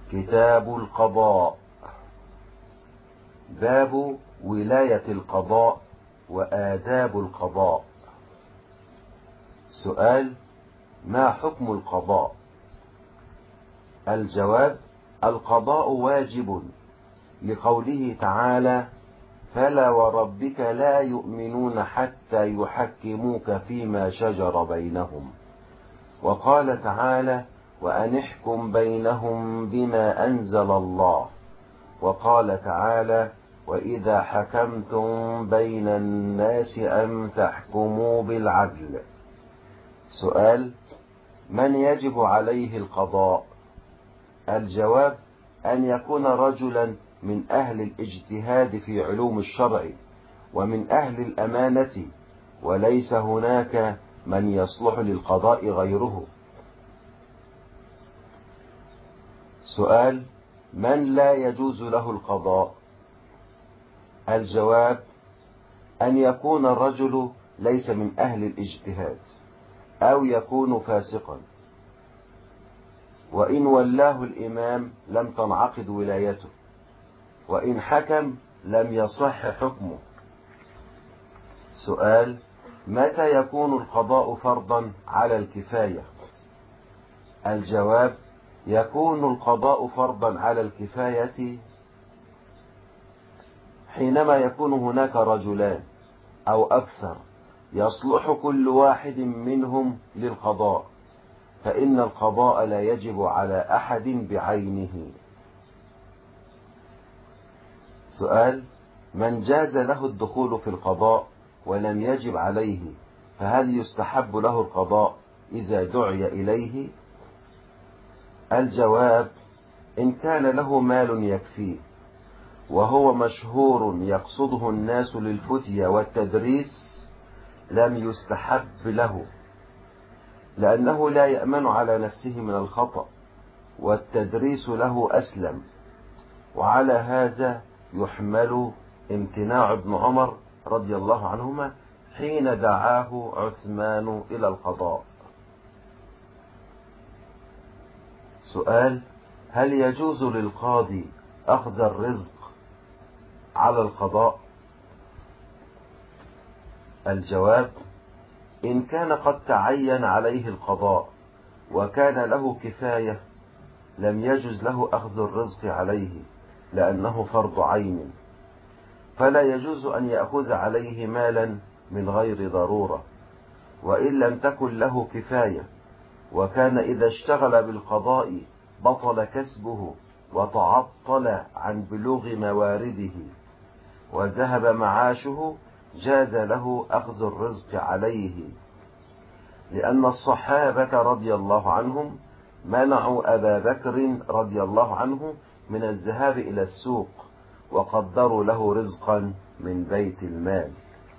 كتاب القضاء. باب ولاية القضاء وآداب القضاء. سؤال: ما حكم القضاء؟ الجواب: القضاء واجب لقوله تعالى: فلا وربك لا يؤمنون حتى يحكموك فيما شجر بينهم. وقال تعالى: وأن احكم بينهم بما أنزل الله. وقال تعالى: وإذا حكمتم بين الناس أن تحكموا بالعدل. سؤال: من يجب عليه القضاء؟ الجواب: أن يكون رجلا من أهل الاجتهاد في علوم الشرع ومن أهل الأمانة، وليس هناك من يصلح للقضاء غيره. سؤال: من لا يجوز له القضاء؟ الجواب: أن يكون الرجل ليس من أهل الاجتهاد، أو يكون فاسقا، وإن ولاه الإمام لم تنعقد ولايته، وإن حكم لم يصح حكمه. سؤال: متى يكون القضاء فرضا على الكفاية؟ الجواب: يكون القضاء فرضا على الكفاية حينما يكون هناك رجلان أو أكثر يصلح كل واحد منهم للقضاء، فإن القضاء لا يجب على أحد بعينه. سؤال: من جاز له الدخول في القضاء ولم يجب عليه، فهل يستحب له القضاء إذا دعي إليه؟ الجواب: إن كان له مال يكفيه وهو مشهور يقصده الناس للفتية والتدريس لم يستحب له، لأنه لا يأمن على نفسه من الخطأ، والتدريس له أسلم. وعلى هذا يحمل امتناع ابن عمر رضي الله عنهما حين دعاه عثمان إلى القضاء. سؤال: هل يجوز للقاضي أخذ الرزق على القضاء؟ الجواب: إن كان قد تعين عليه القضاء وكان له كفاية لم يجوز له أخذ الرزق عليه، لأنه فرض عين، فلا يجوز أن يأخذ عليه مالا من غير ضرورة، وإن لم تكن له كفاية وكان إذا اشتغل بالقضاء بطل كسبه وتعطل عن بلوغ موارده وذهب معاشه، جاز له أخذ الرزق عليه، لأن الصحابة رضي الله عنهم منعوا أبا بكر رضي الله عنه من الذهاب إلى السوق وقدروا له رزقا من بيت المال.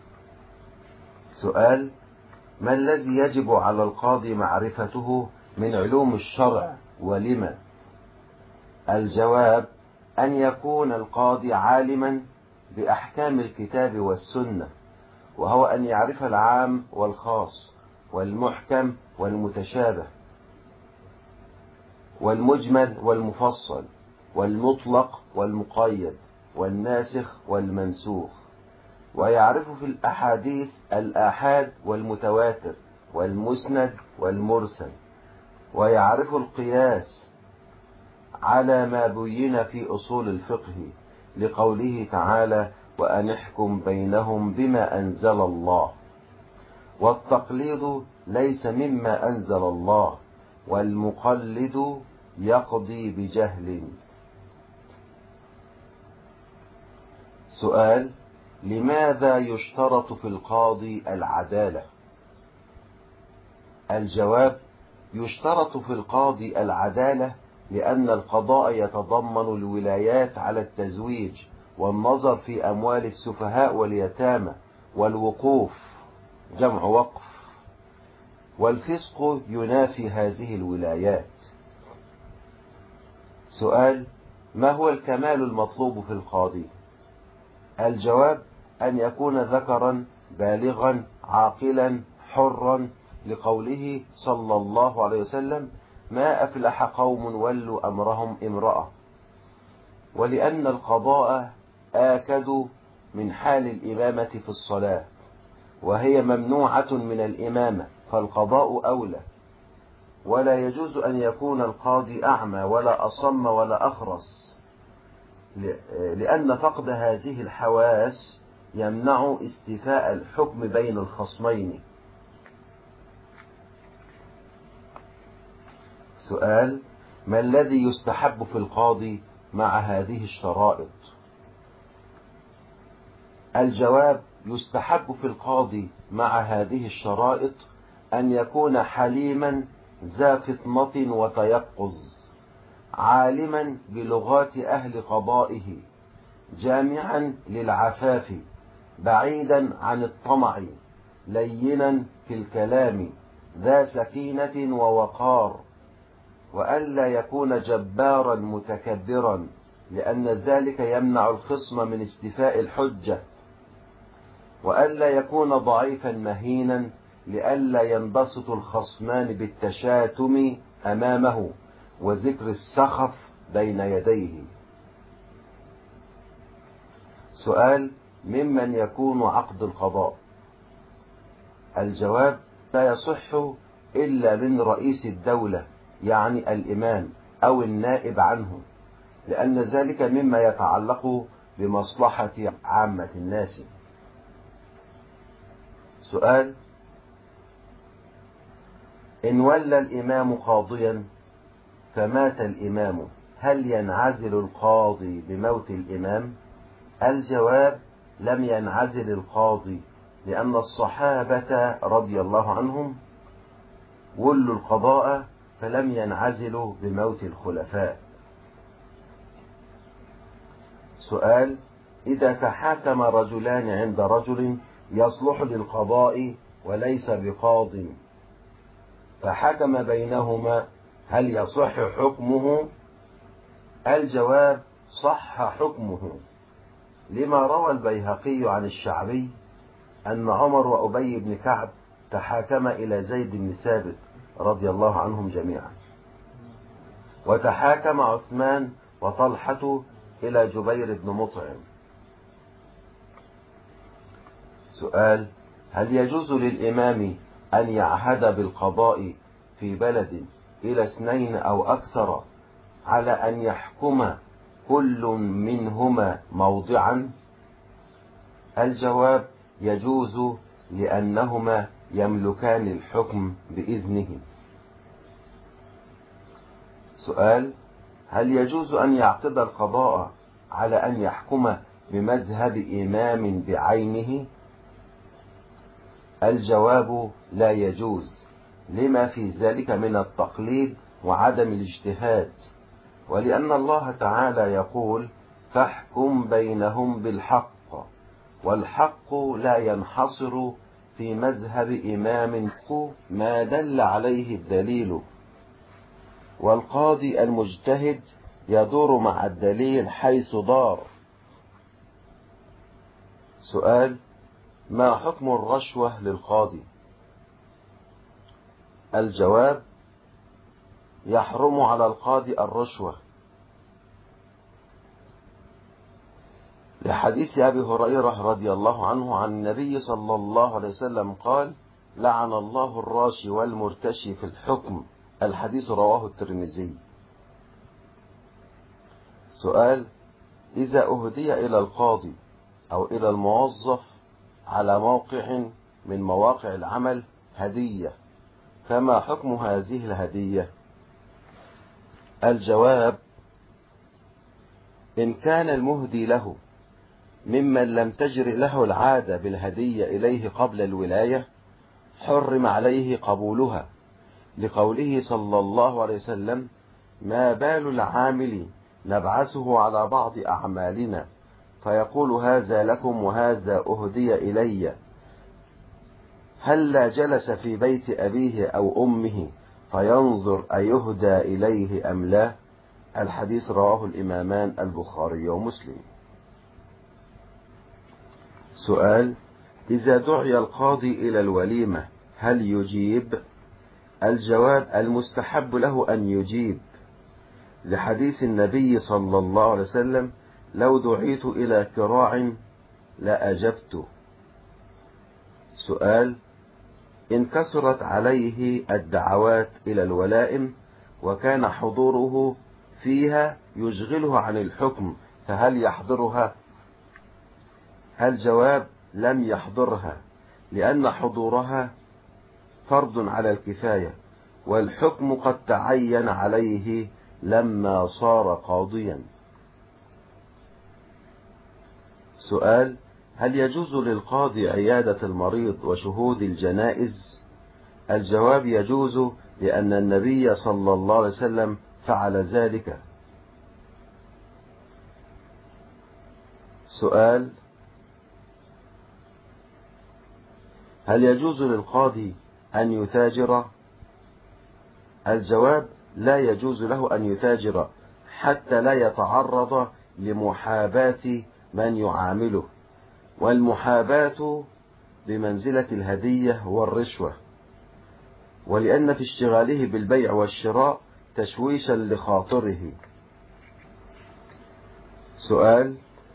سؤال: ما الذي يجب على القاضي معرفته من علوم الشرع ولما؟ الجواب: أن يكون القاضي عالما بأحكام الكتاب والسنة، وهو أن يعرف العام والخاص والمحكم والمتشابه والمجمل والمفصل والمطلق والمقيد والناسخ والمنسوخ، ويعرف في الأحاديث الآحاد والمتواتر والمسند والمرسل، ويعرف القياس على ما بين في أصول الفقه لقوله تعالى: وأن احكم بينهم بما أنزل الله. والتقليد ليس مما أنزل الله، والمقلد يقضي بجهل. سؤال: لماذا يشترط في القاضي العدالة؟ الجواب: يشترط في القاضي العدالة لأن القضاء يتضمن الولايات على التزويج والنظر في أموال السفهاء واليتامى والوقوف جمع وقف، والفسق ينافي هذه الولايات. سؤال: ما هو الكمال المطلوب في القاضي؟ الجواب: أن يكون ذكرا بالغا عاقلا حرا، لقوله صلى الله عليه وسلم: ما أفلح قوم ولوا أمرهم امرأة. ولأن القضاء آكد من حال الإمامة في الصلاة، وهي ممنوعة من الإمامة، فالقضاء أولى. ولا يجوز أن يكون القاضي أعمى ولا أصم ولا أخرس، لأن فقد هذه الحواس يمنع استيفاء الحكم بين الخصمين. سؤال: ما الذي يستحب في القاضي مع هذه الشرائط؟ الجواب: يستحب في القاضي مع هذه الشرائط أن يكون حليما ذا فطنة وتيقظ، عالما بلغات أهل قضائه، جامعا للعفاف، بعيدا عن الطمع، لينا في الكلام، ذا سكينة ووقار، وألا يكون جبارا متكبرا، لأن ذلك يمنع الخصم من استيفاء الحجة، وألا يكون ضعيفا مهينا، لئلا ينبسط الخصمان بالتشاتم أمامه وذكر السخف بين يديه. سؤال: ممن يكون عقد القضاء؟ الجواب: لا يصح إلا من رئيس الدولة، يعني الإمام أو النائب عنه، لأن ذلك مما يتعلق بمصلحة عامة الناس. سؤال: إن ولى الإمام قاضيا فمات الإمام، هل ينعزل القاضي بموت الإمام؟ الجواب: لم ينعزل القاضي، لأن الصحابة رضي الله عنهم ولوا القضاء فلم ينعزلوا بموت الخلفاء. سؤال: إذا تحاكم رجلان عند رجل يصلح للقضاء وليس بقاض، فحكم بينهما، هل يصح حكمه؟ الجواب: صح حكمه، لما روى البيهقي عن الشعبي أن عمر وأبي بن كعب تحاكما إلى زيد بن ثابت رضي الله عنهم جميعا، وتحاكم عثمان وطلحة إلى جبير بن مطعم. سؤال: هل يجوز للإمام أن يعهد بالقضاء في بلد إلى 2 أو أكثر على أن يحكم كل منهما موضعا؟ الجواب: يجوز، لأنهما يملكان الحكم بإذنه. سؤال: هل يجوز أن يعقد القضاء على أن يحكم بمذهب إمام بعينه؟ الجواب: لا يجوز، لما في ذلك من التقليد وعدم الاجتهاد، ولأن الله تعالى يقول: فاحكم بينهم بالحق، والحق لا ينحصر في مذهب إمام ما دل عليه الدليل، والقاضي المجتهد يدور مع الدليل حيث دار. سؤال: ما حكم الرشوة للقاضي؟ الجواب: يحرم على القاضي الرشوة، لحديث أبي هريرة رضي الله عنه عن النبي صلى الله عليه وسلم قال: لعن الله الراشي والمرتشي في الحكم. الحديث رواه الترمذي. سؤال: إذا أهدي إلى القاضي أو إلى الموظف على موقع من مواقع العمل هدية، فما حكم هذه الهدية؟ الجواب: إن كان المهدي له ممن لم تجر له العادة بالهدية إليه قبل الولاية، حرم عليه قبولها، لقوله صلى الله عليه وسلم: ما بال العامل نبعثه على بعض أعمالنا فيقول هذا لكم وهذا أهدي إلي، هلا جلس في بيت أبيه أو أمه فينظر أيهدى إليه أم لا. الحديث رواه الإمامان البخاري ومسلم. سؤال: إذا دعي القاضي إلى الوليمة هل يجيب؟ الجواب: المستحب له أن يجيب، لحديث النبي صلى الله عليه وسلم: لو دعيت إلى كراع لأجبت. سؤال: إن كثرت عليه الدعوات إلى الولائم وكان حضوره فيها يشغله عن الحكم، فهل يحضرها؟ الجواب: لم يحضرها، لأن حضورها فرض على الكفاية، والحكم قد تعين عليه لما صار قاضيا. سؤال: هل يجوز للقاضي عيادة المريض وشهود الجنائز؟ الجواب: يجوز، لأن النبي صلى الله عليه وسلم فعل ذلك. سؤال: هل يجوز للقاضي أن يتاجر؟ الجواب: لا يجوز له أن يتاجر حتى لا يتعرض لمحاباة من يعامله، والمحاباة بمنزلة الهدية والرشوة، ولأن في اشتغاله بالبيع والشراء تشويشا لخاطره. سؤال: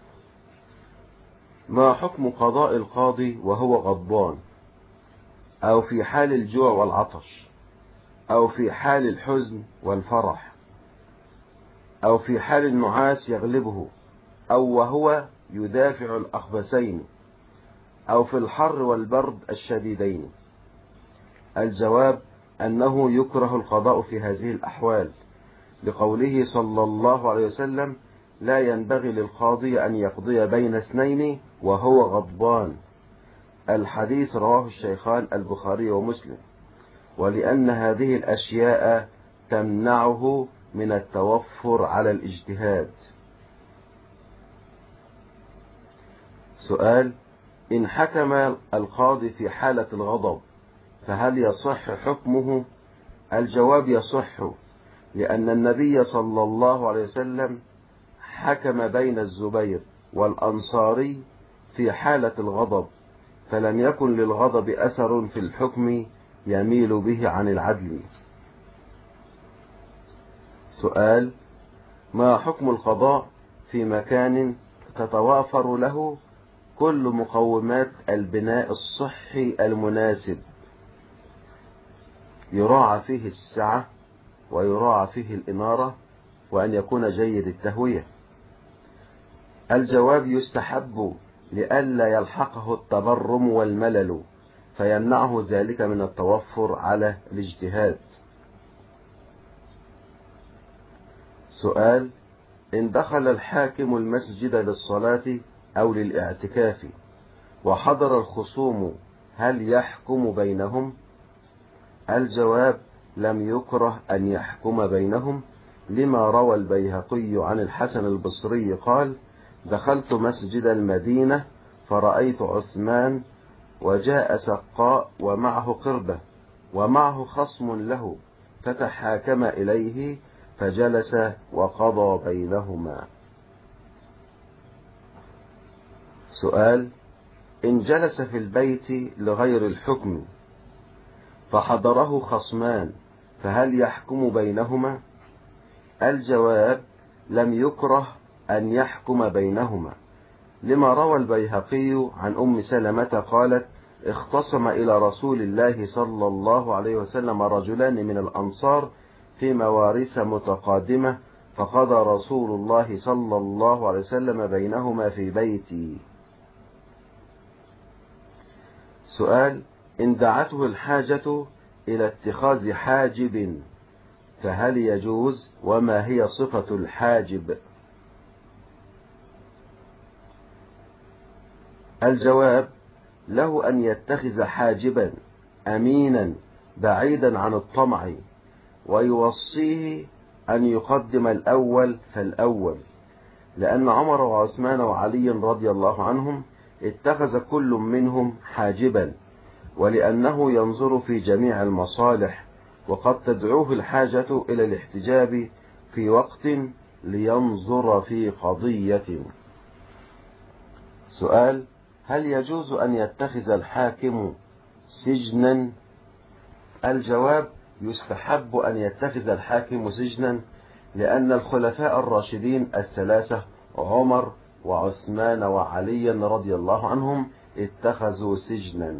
ما حكم قضاء القاضي وهو غضبان، أو في حال الجوع والعطش، أو في حال الحزن والفرح، أو في حال النعاس يغلبه، أو وهو يدافع الأخبثين، أو في الحر والبرد الشديدين؟ الجواب: أنه يكره القضاء في هذه الأحوال، لقوله صلى الله عليه وسلم: لا ينبغي للقاضي أن يقضي بين اثنين وهو غضبان. الحديث رواه الشيخان البخاري ومسلم، ولأن هذه الأشياء تمنعه من التوفر على الاجتهاد. سؤال: إن حكم القاضي في حالة الغضب فهل يصح حكمه؟ الجواب: يصح، لأن النبي صلى الله عليه وسلم حكم بين الزبير والأنصاري في حالة الغضب، فلم يكن للغضب أثر في الحكم يميل به عن العدل. سؤال: ما حكم القضاء في مكان تتوافر له كل مقومات البناء الصحي المناسب، يراعى فيه السعة ويراعى فيه الإنارة، وأن يكون جيد التهوية؟ الجواب: يستحب، لئلا يلحقه التبرم والملل فيمنعه ذلك من التوفر على الاجتهاد. سؤال: إن دخل الحاكم المسجد للصلاة أو للاعتكاف وحضر الخصوم هل يحكم بينهم؟ الجواب: لم يكره أن يحكم بينهم، لما روى البيهقي عن الحسن البصري قال: دخلت مسجد المدينة فرأيت عثمان وجاء سقاء ومعه قربة ومعه خصم له، فتحاكم إليه فجلس وقضى بينهما. سؤال: إن جلس في البيت لغير الحكم فحضره خصمان فهل يحكم بينهما؟ الجواب: لم يكره أن يحكم بينهما، لما روى البيهقي عن أم سلمة قالت: اختصم إلى رسول الله صلى الله عليه وسلم رجلان من الأنصار في مواريث متقادمة، فقضى رسول الله صلى الله عليه وسلم بينهما في بيتي. سؤال: إن دعته الحاجة إلى اتخاذ حاجب فهل يجوز، وما هي صفة الحاجب؟ الجواب: له أن يتخذ حاجبا أمينا بعيدا عن الطمع، ويوصيه أن يقدم الأول فالأول، لأن عمر وعثمان وعلي رضي الله عنهم اتخذ كل منهم حاجبا، ولأنه ينظر في جميع المصالح، وقد تدعوه الحاجة إلى الاحتجاب في وقت لينظر في قضية. سؤال: هل يجوز أن يتخذ الحاكم سجنا؟ الجواب: يستحب أن يتخذ الحاكم سجنا، لأن الخلفاء الراشدين الثلاثة عمر وعثمان وعلي رضي الله عنهم اتخذوا سجنا.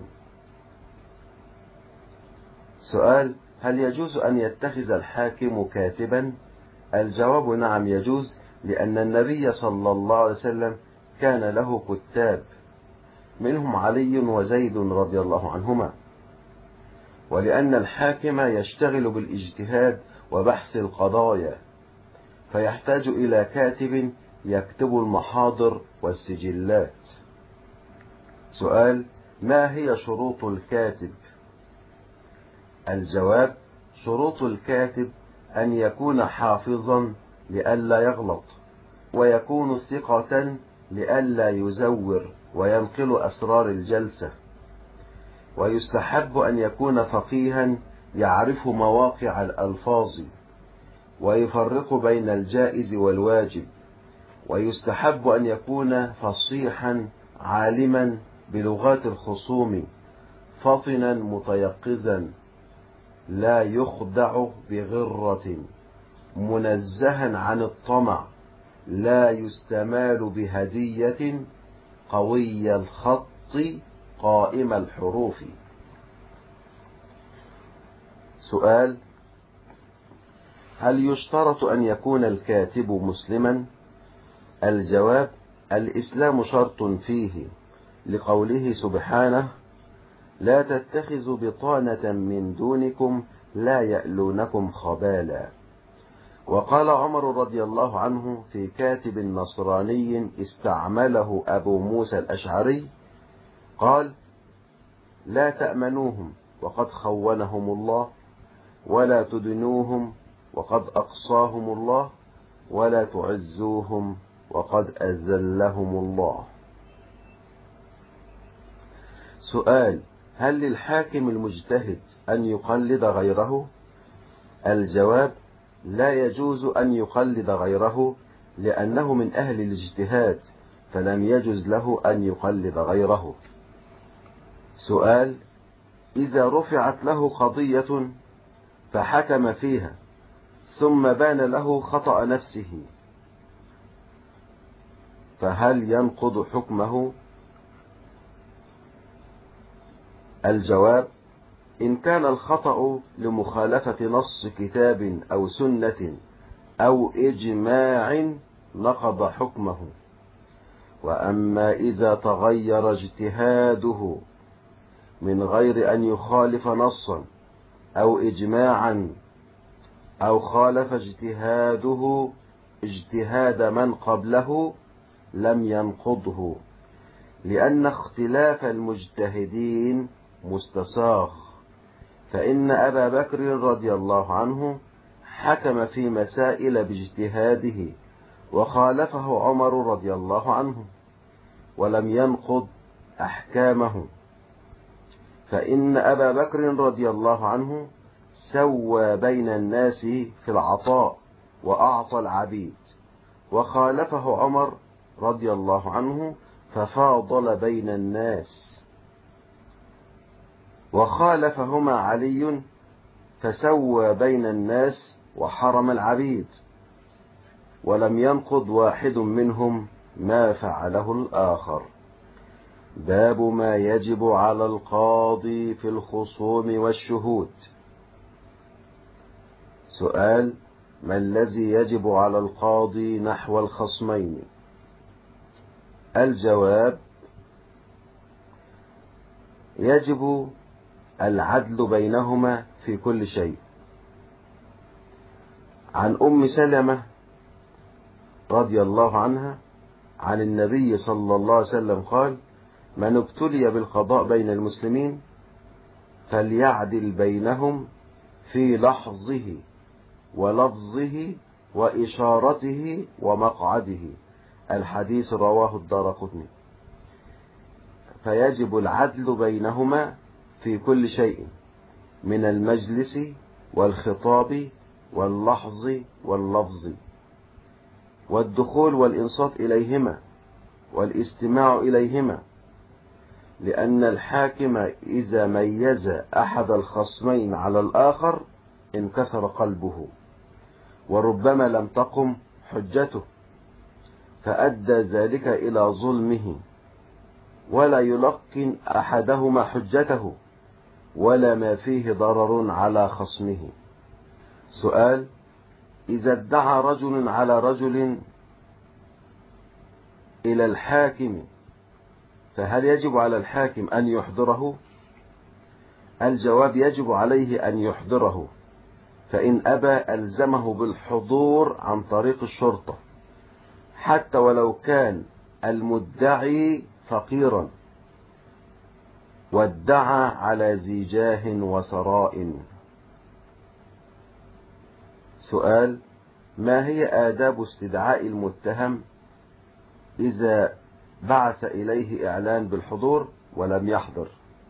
سؤال: هل يجوز أن يتخذ الحاكم كاتبا؟ الجواب: نعم يجوز، لأن النبي صلى الله عليه وسلم كان له كتاب، منهم علي وزيد رضي الله عنهما، ولأن الحاكم يشتغل بالاجتهاد وبحث القضايا، فيحتاج إلى كاتب يكتب المحاضر والسجلات. سؤال: ما هي شروط الكاتب؟ الجواب: شروط الكاتب أن يكون حافظا لئلا يغلط، ويكون ثقة لئلا يزور وينقل أسرار الجلسة، ويستحب أن يكون فقيها يعرف مواقع الألفاظ ويفرق بين الجائز والواجب، ويستحب أن يكون فصيحا عالما بلغات الخصوم، فطنا متيقظا لا يخدع بغرة، منزها عن الطمع لا يستمال بهدية، قوي الخط قائم الحروف. سؤال: هل يشترط أن يكون الكاتب مسلما؟ الجواب: الإسلام شرط فيه، لقوله سبحانه: لا تتخذوا بطانة من دونكم لا يألونكم خبالا. وقال عمر رضي الله عنه في كاتب نصراني استعمله أبو موسى الأشعري، قال: لا تأمنوهم وقد خونهم الله، ولا تدنوهم وقد أقصاهم الله، ولا تعزوهم وقد أذلهم الله. سؤال: هل للحاكم المجتهد أن يقلد غيره؟ الجواب: لا يجوز أن يقلد غيره، لأنه من أهل الاجتهاد، فلم يجوز له أن يقلد غيره. سؤال: إذا رفعت له قضية فحكم فيها ثم بان له خطأ نفسه، فهل ينقض حكمه؟ الجواب: إن كان الخطأ لمخالفة نص كتاب أو سنة أو إجماع نقض حكمه. وأما إذا تغير اجتهاده من غير أن يخالف نصا أو إجماعا، أو خالف اجتهاده اجتهاد من قبله، لم ينقضه، لأن اختلاف المجتهدين مستساغ، فإن أبا بكر رضي الله عنه حكم في مسائل باجتهاده، وخالفه عمر رضي الله عنه ولم ينقض أحكامه، فإن أبا بكر رضي الله عنه سوى بين الناس في العطاء وأعطى العبيد، وخالفه عمر رضي الله عنه ففاضل بين الناس، وخالفهما علي فسوى بين الناس وحرم العبيد، ولم ينقض واحد منهم ما فعله الآخر. باب ما يجب على القاضي في الخصوم والشهود. سؤال: ما الذي يجب على القاضي نحو الخصمين؟ الجواب: يجب العدل بينهما في كل شيء. عن أم سلمة رضي الله عنها عن النبي صلى الله عليه وسلم قال: من ابتلي بالقضاء بين المسلمين فليعدل بينهم في لحظه ولفظه وإشارته ومقعده. الحديث رواه الدارقطني. فيجب العدل بينهما في كل شيء، من المجلس والخطاب واللحظ واللفظ، والدخول والإنصات إليهما والاستماع إليهما، لأن الحاكم إذا ميز أحد الخصمين على الآخر انكسر قلبه، وربما لم تقم حجته فأدى ذلك إلى ظلمه، ولا يلقن أحدهما حجته ولا ما فيه ضرر على خصمه. سؤال: إذا ادعى رجل على رجل إلى الحاكم فهل يجب على الحاكم أن يحضره؟ الجواب: يجب عليه أن يحضره، فإن أبى ألزمه بالحضور عن طريق الشرطة، حتى ولو كان المدعي فقيرا وادعى على ذي جاه وثراء. سؤال: ما هي آداب استدعاء المتهم إذا بعث إليه إعلان بالحضور ولم يحضر؟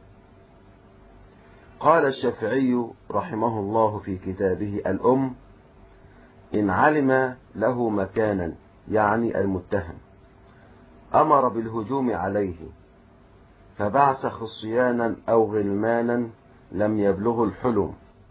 قال الشافعي رحمه الله في كتابه الأم: إن علم له مكانا، يعني المتهم، أمر بالهجوم عليه فبعث خصيانا أو غلمانا لم يبلغ الحلم،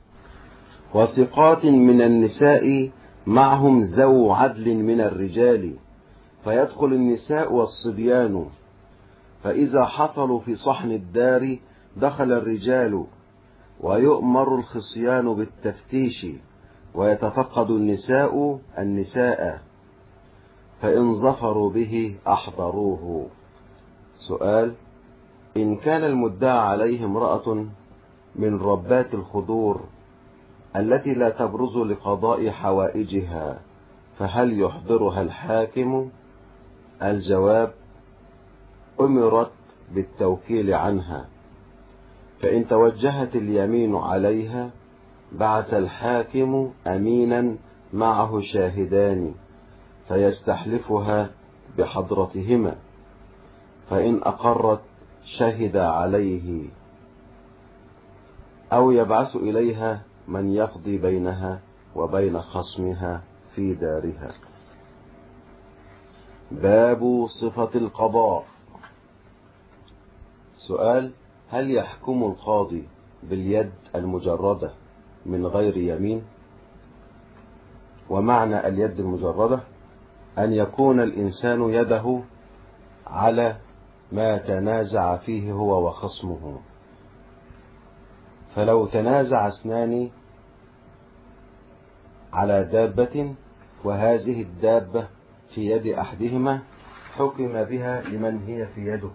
وثقات من النساء معهم ذو عدل من الرجال، فيدخل النساء والصبيان، فإذا حصلوا في صحن الدار دخل الرجال، ويؤمر الخصيان بالتفتيش، ويتفقد النساء، فإن ظفروا به أحضروه. سؤال: إن كان المدعى عليه امرأة من ربات الخضور التي لا تبرز لقضاء حوائجها فهل يحضرها الحاكم؟ الجواب: أمرت بالتوكيل عنها، فإن توجهت اليمين عليها بعث الحاكم أمينا معه شاهدان فيستحلفها بحضرتهما، فإن أقرت شهد عليه، أو يبعث إليها من يقضي بينها وبين خصمها في دارها. باب صفة القضاء. سؤال: هل يحكم القاضي باليد المجردة من غير يمين؟ ومعنى اليد المجردة أن يكون الإنسان يده على ما تنازع فيه هو وخصمه، فلو تنازع اثنان على دابة وهذه الدابة في يد أحدهما حكم بها لمن هي في يده،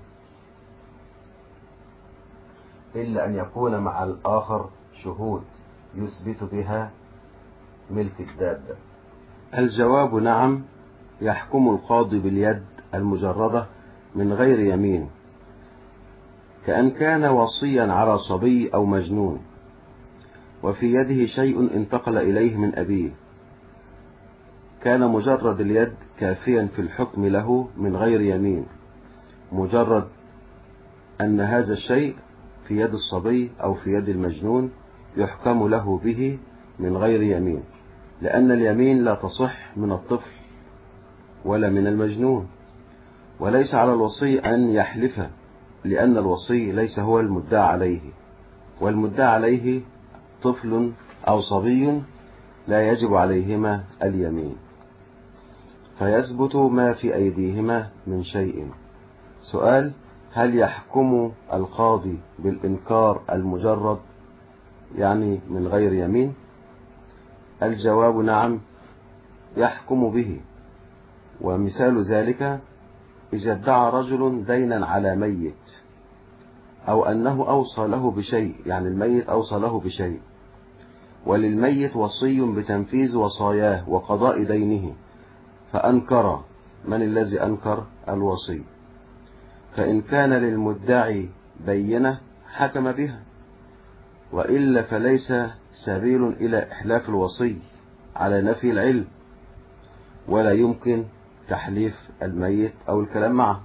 إلا أن يكون مع الآخر شهود يثبت بها ملك الدابة. الجواب: نعم، يحكم القاضي باليد المجردة من غير يمين، كأن كان وصيا على صبي أو مجنون وفي يده شيء انتقل إليه من أبيه، كان مجرد اليد كافيا في الحكم له من غير يمين، مجرد أن هذا الشيء في يد الصبي أو في يد المجنون يحكم له به من غير يمين، لأن اليمين لا تصح من الطفل ولا من المجنون، وليس على الوصي أن يحلف، لأن الوصي ليس هو المدعى عليه، والمدعى عليه طفل أو صبي لا يجب عليهما اليمين، فيثبت ما في أيديهما من شيء. سؤال: هل يحكم القاضي بالإنكار المجرد، يعني من غير يمين؟ الجواب: نعم، يحكم به، ومثال ذلك إذا ادعى رجل دينا على ميت، أو أنه أوصى له بشيء، يعني الميت أوصى له بشيء، وللميت وصي بتنفيذ وصاياه وقضاء دينه، فأنكر. من الذي أنكر؟ الوصي. فإن كان للمدعي بينة حكم بها، وإلا فليس سبيل إلى إحلاف الوصي على نفي العلم، ولا يمكن تحليف الميت أو الكلام معه.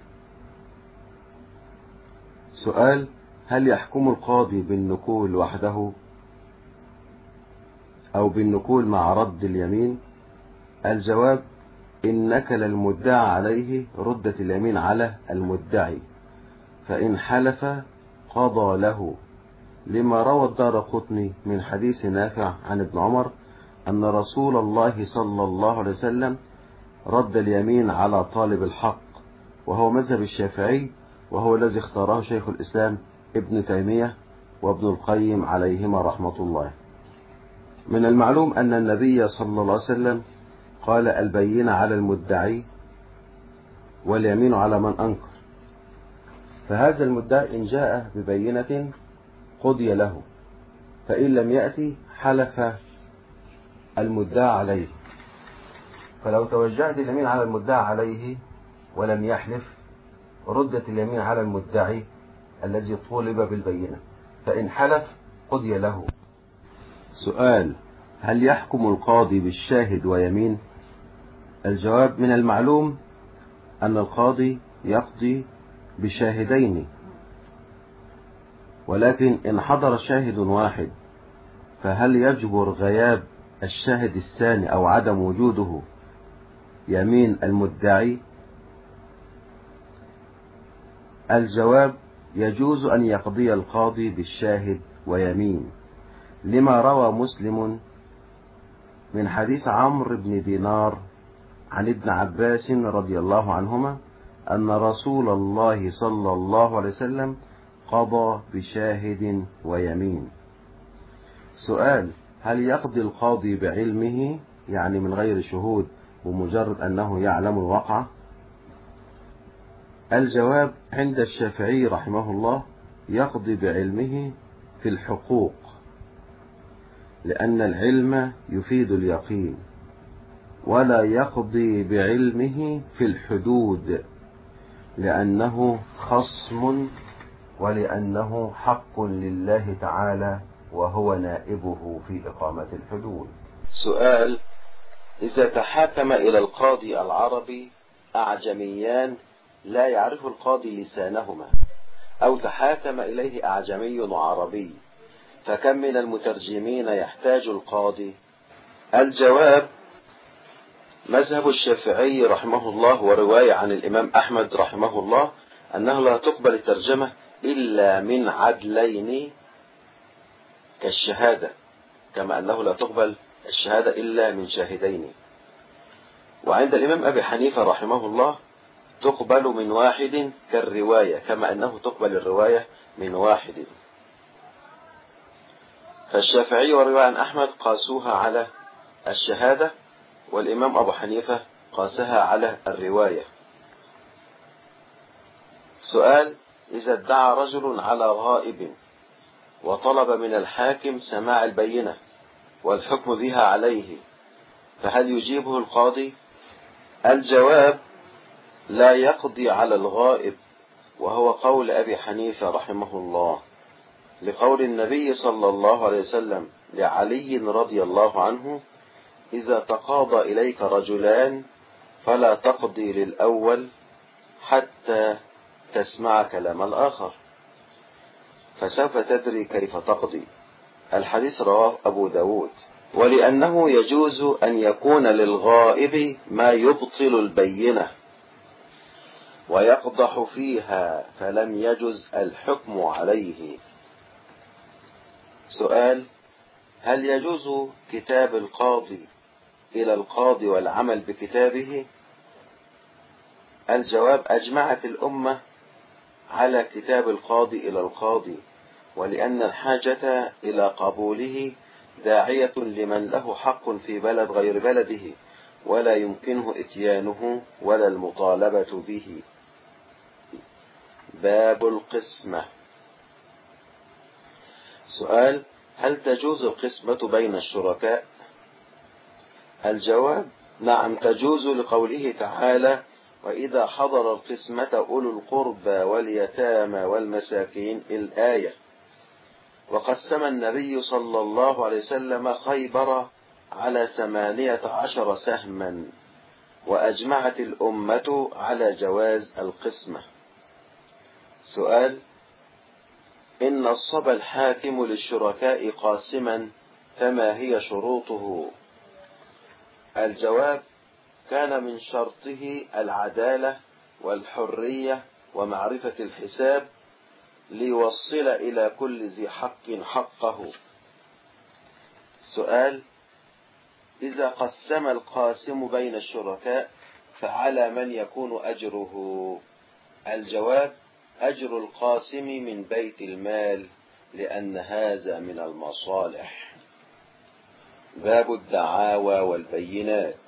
سؤال: هل يحكم القاضي بالنكول وحده أو بالنكول مع رد اليمين؟ الجواب: إن نكل المدعى عليه ردت اليمين على المدعي، فإن حلف قضى له، لما روى الدارقطني من حديث نافع عن ابن عمر أن رسول الله صلى الله عليه وسلم رد اليمين على طالب الحق، وهو مذهب الشافعي، وهو الذي اختاره شيخ الإسلام ابن تيمية وابن القيم عليهما رحمة الله. من المعلوم أن النبي صلى الله عليه وسلم قال: البينة على المدعي واليمين على من أنكر. فهذا المدعي إن جاء ببينة قضي له، فإن لم يأتي حلف المدعى عليه. فلو توجهت اليمين على المدعى عليه ولم يحلف ردت اليمين على المدعي الذي طولب بالبينة، فإن حلف قضي له. سؤال: هل يحكم القاضي بالشاهد ويمين؟ الجواب: من المعلوم أن القاضي يقضي بشاهدين، ولكن إن حضر شاهد واحد فهل يجبر غياب الشاهد الثاني أو عدم وجوده يمين المدعي؟ الجواب: يجوز أن يقضي القاضي بالشاهد ويمين، لما روى مسلم من حديث عمرو بن دينار عن ابن عباس رضي الله عنهما أن رسول الله صلى الله عليه وسلم قضى بشاهد ويمين. سؤال: هل يقضي القاضي بعلمه، يعني من غير شهود بمجرد أنه يعلم الواقع؟ الجواب: عند الشافعي رحمه الله يقضي بعلمه في الحقوق، لأن العلم يفيد اليقين، ولا يقضي بعلمه في الحدود لأنه خصم ولأنه حق لله تعالى وهو نائبه في إقامة الحدود. سؤال: إذا تحاكم إلى القاضي العربي أعجميان لا يعرف القاضي لسانهما، أو تحاكم إليه أعجمي وعربي، فكم من المترجمين يحتاج القاضي؟ الجواب: مذهب الشافعي رحمه الله ورواية عن الإمام أحمد رحمه الله أنه لا تقبل الترجمة إلا من عدلين كالشهادة، كما أنه لا تقبل الشهادة إلا من شاهدين. وعند الإمام أبي حنيفة رحمه الله تقبل من واحد كالرواية، كما أنه تقبل الرواية من واحد. فالشافعي والرواية عن أحمد قاسوها على الشهادة، والإمام أبو حنيفة قاسها على الرواية. سؤال: إذا ادعى رجل على غائب وطلب من الحاكم سماع البينة والحكم بها عليه، فهل يجيبه القاضي؟ الجواب: لا يقضي على الغائب، وهو قول أبي حنيفة رحمه الله، لقول النبي صلى الله عليه وسلم لعلي رضي الله عنه: إذا تقاضى إليك رجلان فلا تقضي للأول حتى تسمع كلام الآخر، فسوف تدري كيف تقضي. الحديث رواه أبو داود. ولأنه يجوز أن يكون للغائب ما يبطل البينة ويقضح فيها، فلم يجز الحكم عليه. سؤال: هل يجوز كتاب القاضي إلى القاضي والعمل بكتابه؟ الجواب: أجمعت الأمة على كتاب القاضي إلى القاضي، ولأن الحاجة إلى قبوله داعية لمن له حق في بلد غير بلده ولا يمكنه إتيانه ولا المطالبة به. باب القسمة. سؤال: هل تجوز القسمة بين الشركاء؟ الجواب: نعم تجوز، لقوله تعالى: وإذا حضر القسمة أولو القربى واليتامى والمساكين، الآية. وقسم النبي صلى الله عليه وسلم خيبر على 18 سهما، وأجمعت الأمة على جواز القسمة. سؤال: إن نصب الحاكم للشركاء قاسما فما هي شروطه؟ الجواب: كان من شرطه العدالة والحرية ومعرفة الحساب ليوصل إلى كل ذي حق حقه. سؤال: إذا قسم القاسم بين الشركاء فعلى من يكون أجره؟ الجواب: أجر القاسم من بيت المال، لأن هذا من المصالح. باب الدعاوى والبينات.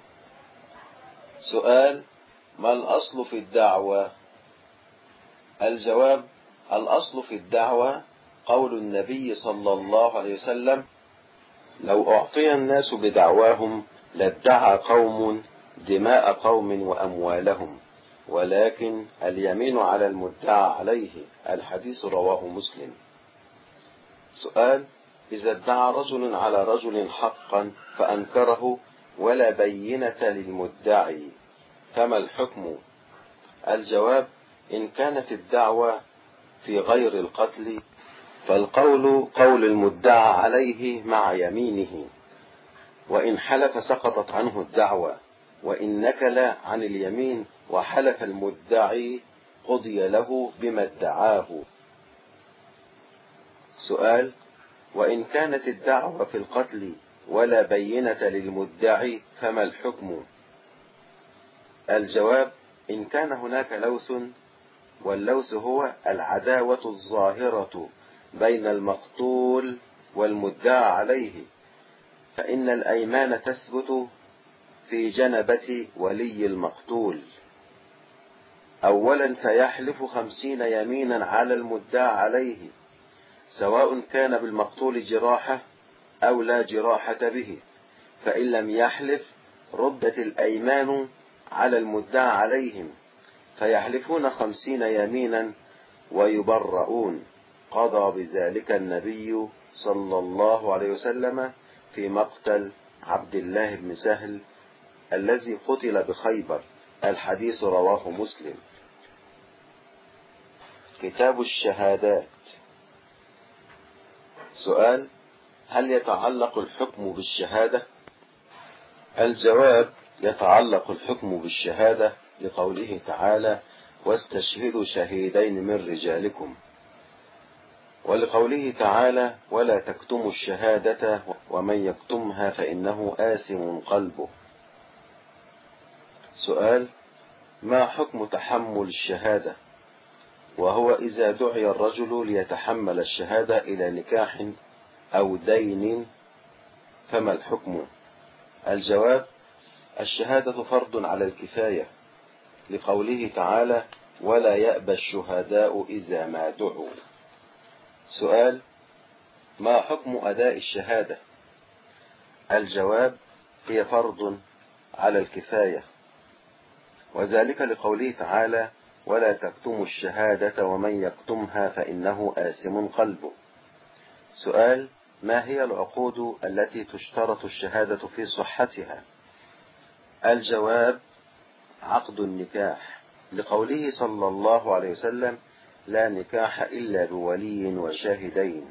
سؤال: ما الأصل في الدعوى؟ الجواب: الأصل في الدعوى قول النبي صلى الله عليه وسلم: لو أعطي الناس بدعواهم لادعى قوم دماء قوم وأموالهم، ولكن اليمين على المدعى عليه. الحديث رواه مسلم. سؤال: إذا ادعى رجل على رجل حقا فأنكره ولا بينة للمدعي فما الحكم؟ الجواب: إن كانت الدعوة في غير القتل فالقول قول المدعى عليه مع يمينه، وإن حلف سقطت عنه الدعوة، وإن نكل عن اليمين وحلف المدعي قضي له بما ادعاه. سؤال: وإن كانت الدعوة في القتل ولا بينة للمدعي فما الحكم؟ الجواب: إن كان هناك لوث، واللوث هو العداوة الظاهرة بين المقتول والمدعى عليه، فإن الأيمان تثبت في جنبة ولي المقتول. أولا فيحلف 50 يمينا على المدعى عليه، سواء كان بالمقتول جراحة أو لا جراحة به، فإن لم يحلف ردت الأيمان على المدعى عليهم، فيحلفون 50 يمينا ويبرؤون. قضى بذلك النبي صلى الله عليه وسلم في مقتل عبد الله بن سهل الذي قتل بخيبر. الحديث رواه مسلم. كتاب الشهادات. سؤال: هل يتعلق الحكم بالشهادة؟ الجواب: يتعلق الحكم بالشهادة لقوله تعالى: واستشهدوا شهيدين من رجالكم، ولقوله تعالى: ولا تكتموا الشهادة ومن يكتمها فإنه آثم قلبه. سؤال: ما حكم تحمل الشهادة؟ وهو إذا دعي الرجل ليتحمل الشهادة إلى نكاح أو دين فما الحكم؟ الجواب: الشهادة فرض على الكفاية، لقوله تعالى: ولا يأبى الشهداء إذا ما دعوا. سؤال: ما حكم أداء الشهادة؟ الجواب: هي فرض على الكفاية، وذلك لقوله تعالى: ولا تكتموا الشهادة ومن يكتمها فإنه آثم قلبه. سؤال: ما هي العقود التي تشترط الشهادة في صحتها؟ الجواب: عقد النكاح، لقوله صلى الله عليه وسلم: لا نكاح إلا بولي وشاهدين.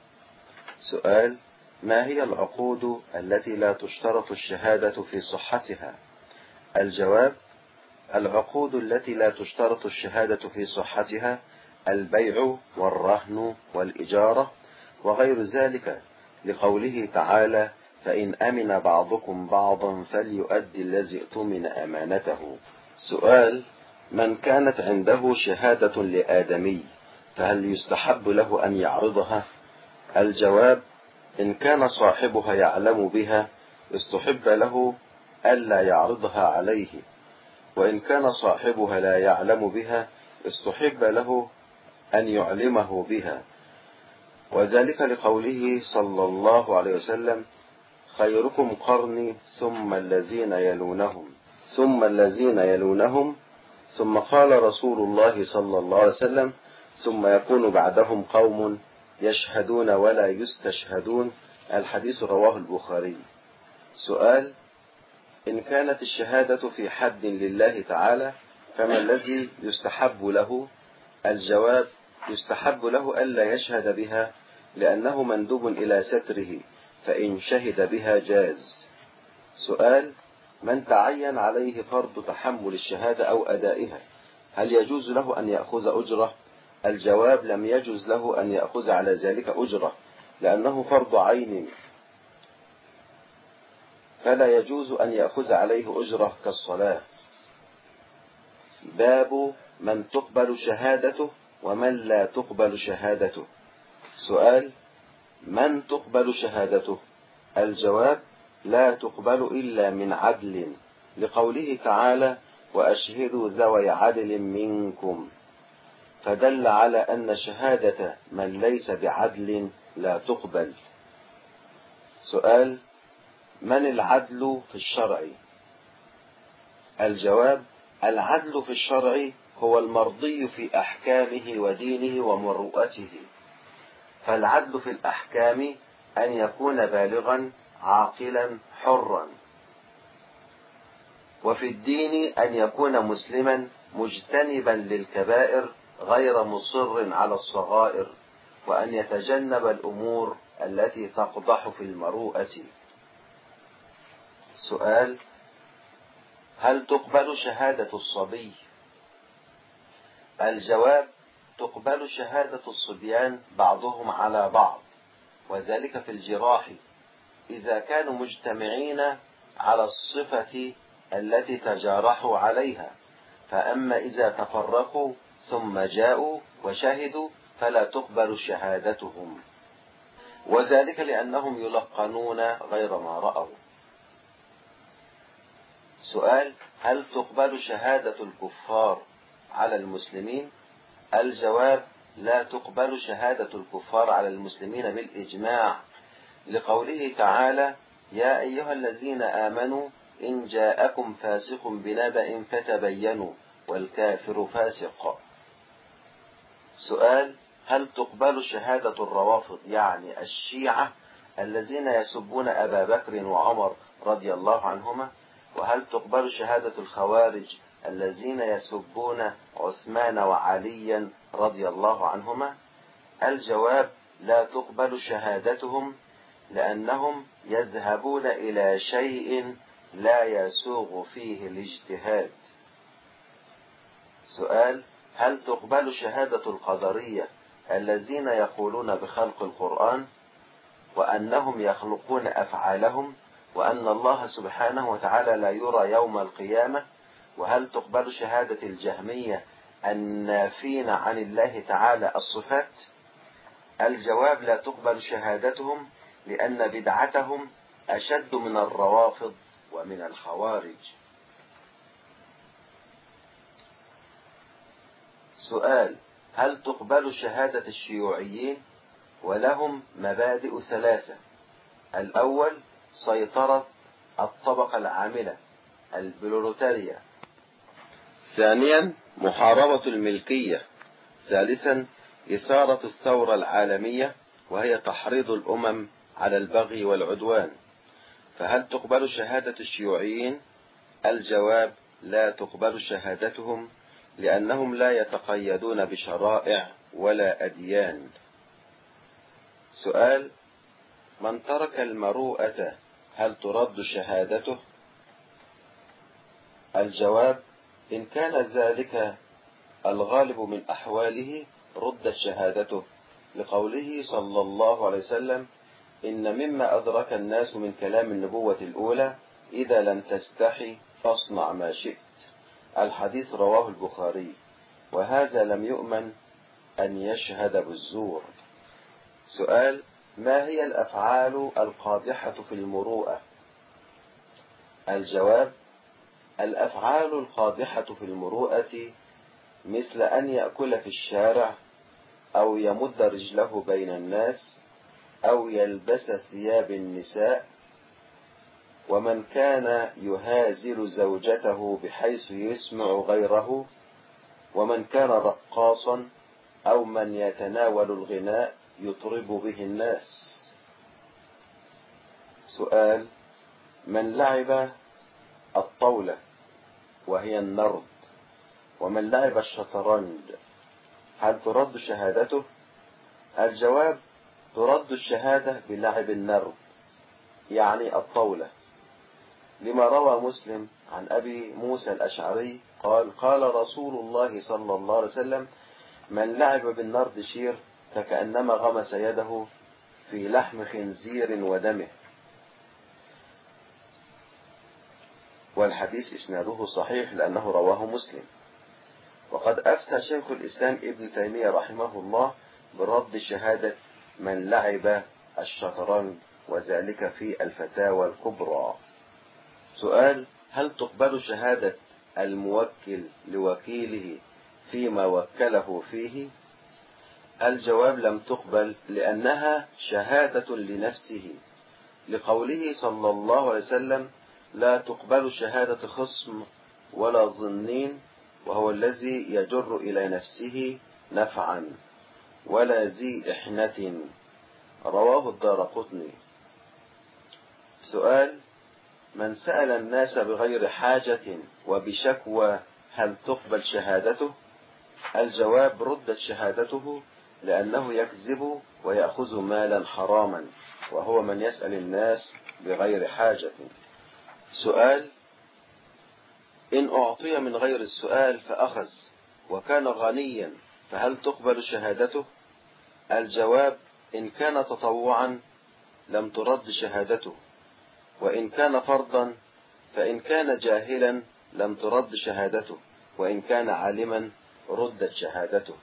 سؤال: ما هي العقود التي لا تشترط الشهادة في صحتها؟ الجواب: العقود التي لا تشترط الشهادة في صحتها البيع والرهن والإجارة وغير ذلك، لقوله تعالى: فإن أمن بعضكم بعضا فليؤدي الذي اؤتمن أمانته. سؤال: من كانت عنده شهادة لآدمي فهل يستحب له أن يعرضها؟ الجواب: إن كان صاحبها يعلم بها استحب له ألا يعرضها عليه، وإن كان صاحبها لا يعلم بها استحب له أن يعلمه بها، وذلك لقوله صلى الله عليه وسلم: خيركم قرني ثم الذين يلونهم ثم الذين يلونهم، ثم قال رسول الله صلى الله عليه وسلم: ثم يكون بعدهم قوم يشهدون ولا يستشهدون. الحديث رواه البخاري. سؤال: إن كانت الشهادة في حد لله تعالى فما الذي يستحب له؟ الجواب: يستحب له ألا يشهد بها، لأنه مندوب إلى ستره، فإن شهد بها جاز. سؤال: من تعين عليه فرض تحمل الشهادة أو أدائها هل يجوز له أن يأخذ أجرة؟ الجواب: لم يجوز له أن يأخذ على ذلك أجرة، لأنه فرض عين، فلا يجوز أن يأخذ عليه أجرة كالصلاة. باب من تقبل شهادته ومن لا تقبل شهادته. سؤال: من تقبل شهادته؟ الجواب: لا تقبل إلا من عدل، لقوله تعالى: وأشهدوا ذوي عدل منكم، فدل على أن شهادة من ليس بعدل لا تقبل. سؤال: من العدل في الشرع؟ الجواب: العدل في الشرع هو المرضي في أحكامه ودينه ومروءته. فالعدل في الأحكام أن يكون بالغا عاقلا حرا، وفي الدين أن يكون مسلما مجتنبا للكبائر غير مصر على الصغائر، وأن يتجنب الأمور التي تقدح في المروءة. سؤال: هل تقبل شهادة الصبي؟ الجواب: تقبل شهادة الصبيان بعضهم على بعض، وذلك في الجراح إذا كانوا مجتمعين على الصفة التي تجارحوا عليها، فأما إذا تفرقوا ثم جاءوا وشهدوا فلا تقبل شهادتهم، وذلك لأنهم يلقنون غير ما رأوا. سؤال: هل تقبل شهادة الكفار على المسلمين؟ الجواب: لا تقبل شهادة الكفار على المسلمين بالإجماع، لقوله تعالى: يا أيها الذين آمنوا إن جاءكم فاسق بنبأ فتبينوا، والكافر فاسق. سؤال: هل تقبل شهادة الروافض يعني الشيعة الذين يسبون أبا بكر وعمر رضي الله عنهما؟ وهل تقبل شهادة الخوارج الذين يسبون عثمان وعليا رضي الله عنهما؟ الجواب: لا تقبل شهادتهم، لأنهم يذهبون إلى شيء لا يسوغ فيه الاجتهاد. سؤال: هل تقبل شهادة القدرية الذين يقولون بخلق القرآن وأنهم يخلقون أفعالهم وأن الله سبحانه وتعالى لا يرى يوم القيامة؟ وهل تقبل شهادة الجهمية النافين عن الله تعالى الصفات؟ الجواب: لا تقبل شهادتهم، لأن بدعتهم أشد من الروافض ومن الخوارج. سؤال: هل تقبل شهادة الشيوعيين؟ ولهم مبادئ ثلاثة: الأول سيطرة الطبقة العاملة البروليتارية، ثانيا محاربة الملكية، ثالثا إثارة الثورة العالمية وهي تحريض الأمم على البغي والعدوان. فهل تقبل شهادة الشيوعيين؟ الجواب: لا تقبل شهادتهم، لأنهم لا يتقيدون بشرائع ولا أديان. سؤال: من ترك المروءة هل ترد شهادته؟ الجواب: إن كان ذلك الغالب من أحواله ردت شهادته، لقوله صلى الله عليه وسلم: إن مما أدرك الناس من كلام النبوة الأولى إذا لم تستحي فاصنع ما شئت. الحديث رواه البخاري، وهذا لم يؤمن أن يشهد بالزور. سؤال: ما هي الأفعال القادحة في المروءة؟ الجواب: الأفعال القادحة في المروءة مثل أن يأكل في الشارع، أو يمد رجله بين الناس، أو يلبس ثياب النساء، ومن كان يهازل زوجته بحيث يسمع غيره، ومن كان رقاصا، أو من يتناول الغناء يطرب به الناس. سؤال: من لعب الطاولة وهي النرد، ومن لعب الشطرنج هل ترد شهادته؟ الجواب: ترد الشهادة بلعب النرد يعني الطاولة، لما روى مسلم عن أبي موسى الأشعري قال: قال رسول الله صلى الله عليه وسلم: من لعب بالنردشير فكأنما غمس يده في لحم خنزير ودمه. والحديث إسناده صحيح لأنه رواه مسلم. وقد أفتى شيخ الإسلام ابن تيمية رحمه الله برد شهادة من لعب الشطرنج، وذلك في الفتاوى الكبرى. سؤال: هل تقبل شهادة الموكل لوكيله فيما وكله فيه؟ الجواب: لم تقبل، لأنها شهادة لنفسه، لقوله صلى الله عليه وسلم: لا تقبل شهادة خصم ولا ظنين، وهو الذي يجر إلى نفسه نفعا، ولا ذي إحنة. رواه الدارقطني. سؤال: من سأل الناس بغير حاجة وبشكوى هل تقبل شهادته؟ الجواب: ردت شهادته، لأنه يكذب ويأخذ مالا حراما، وهو من يسأل الناس بغير حاجة. سؤال: إن أعطي من غير السؤال فأخذ وكان غنيا فهل تقبل شهادته؟ الجواب: إن كان تطوعا لم ترد شهادته، وإن كان فرضا، فإن كان جاهلا لم ترد شهادته، وإن كان عالما ردت شهادته.